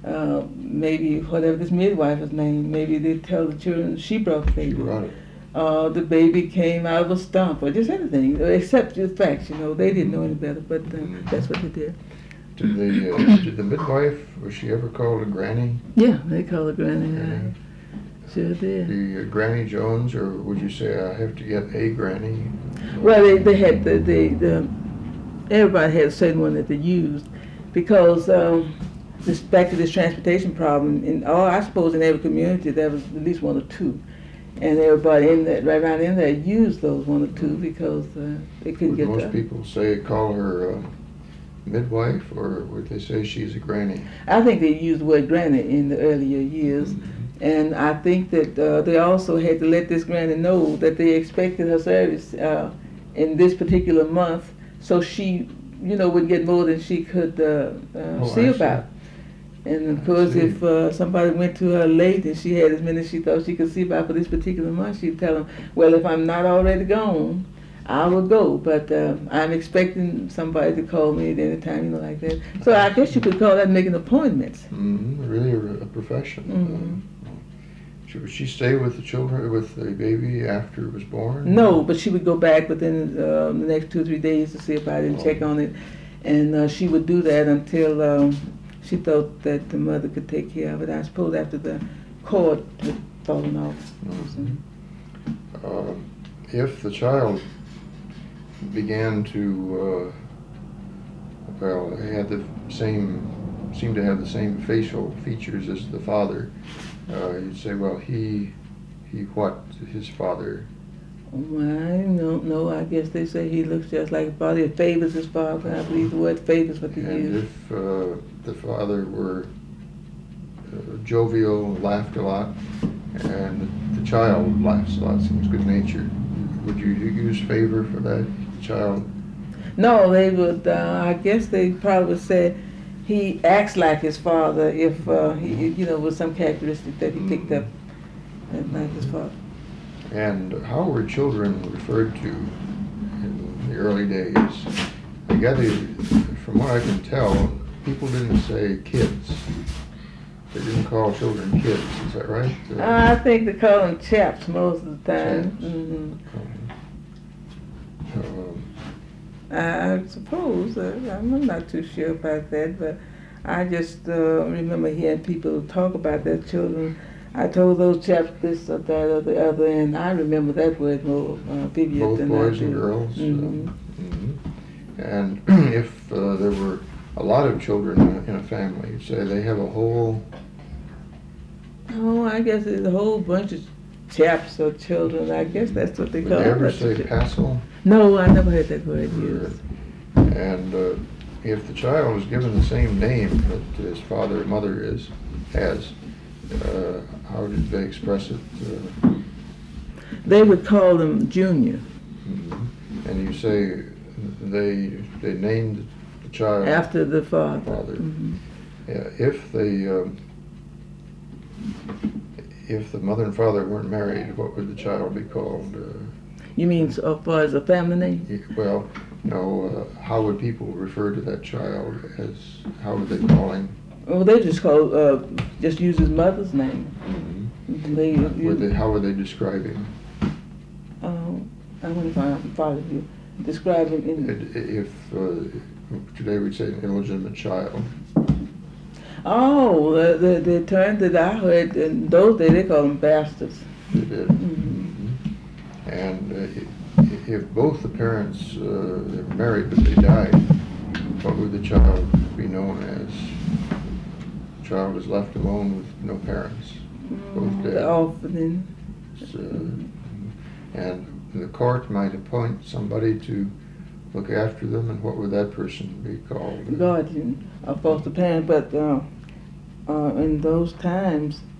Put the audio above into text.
maybe whatever this midwife's name, maybe they tell the children she brought the baby. Right. The baby came out of a stump, or just anything, except the facts, they didn't know any better, but that's what they did. Did the midwife, was she ever called a granny? Yeah, they call her granny. Sure did. The Granny Jones, or would you say I have to get a granny? Well, they had everybody had a certain one that they used, because back to this transportation problem, I suppose in every community there was at least one or two. And everybody right around in there used those one or two because they couldn't get most people call her midwife, or would they say she's a granny? I think they used the word granny in the earlier years. Mm-hmm. And I think that they also had to let this granny know that they expected her service in this particular month, so she, would get more than she could see about. And of course, if somebody went to her late and she had as many as she thought she could see about for this particular month, she'd tell them, well, if I'm not already gone, I will go, but I'm expecting somebody to call me at any time, like that. So I guess you could call that making appointments. Mm-hmm. Really a profession. Mm-hmm. Would she stay with the children, with the baby after it was born? No, but she would go back within the next 2 or 3 days to see if I didn't check on it. And she would do that until she thought that the mother could take care of it. I suppose after the cord had fallen off. Mm-hmm. If the child began to, seemed to have the same facial features as the father, you'd say, well, his father? Well, I don't know. I guess they say he looks just like his father. It favors his father. I believe the word favors what they use. And if the father were jovial, laughed a lot, and the child laughs a lot, seems good-natured, would you use favor for that child? No, they would. I guess they probably would say he acts like his father if he, with some characteristic that he picked up like his father. And how were children referred to in the early days? I gather, from what I can tell, people didn't say kids. They didn't call children kids. Is that right? I think they call them chaps most of the time. Mm-hmm. I suppose. I'm not too sure about that, but I just remember hearing people talk about their children. I told those chaps this or that or the other, and I remember that word more vivid than I do. Both boys and girls. Mm-hmm. And if there were a lot of children in a family, you'd say they have a whole... Oh, I guess there's a whole bunch of chaps or children. I guess that's what they call it. Would they ever say passel? No, I never heard that word used. And if the child was given the same name that his father or mother has, how did they express it? They would call them Junior. Mm-hmm. And you say they named the child after the father. Mm-hmm. Yeah, if the mother and father weren't married, what would the child be called? You mean as far as a family name? Well, no. How would people refer to that child? How would they call him? Well, they just use his mother's name. Mm-hmm. How would they describe him? I wonder if I follow you. Describe him if today we'd say an illegitimate child. Oh, the term that I heard in those days, they called them bastards. They did. Mm-hmm. And if both the parents they were married but they died, what would the child be known as? The child is left alone with no parents, both dead. The orphan. And the court might appoint somebody to look after them, and what would that person be called? Guardian, a foster parent, but in those times,